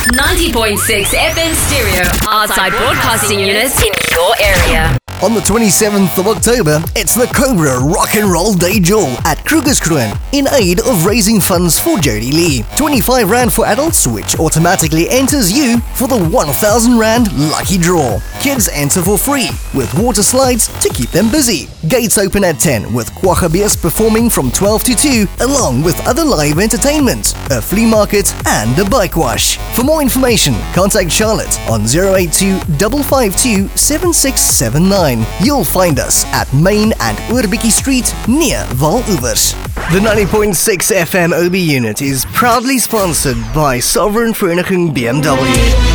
90.6 FM stereo, outside broadcasting units in your area. On the 27th of October, it's the Cobra Rock and Roll Day Jol at Krugerskroon in aid of raising funds for Jody Lee. 25 Rand for adults, which automatically enters you for the 1,000 Rand lucky draw. Kids enter for free, with water slides to keep them busy. Gates open at 10, with Kwaggabees performing from 12 to 2, along with other live entertainment, a flea market, and a bike wash. For more information, contact Charlotte on 082 552 7679. You'll find us at Main and Oorbekkie Street near Val Oevers. The 90.6 FM OB unit is proudly sponsored by Sovereign Vereniging BMW.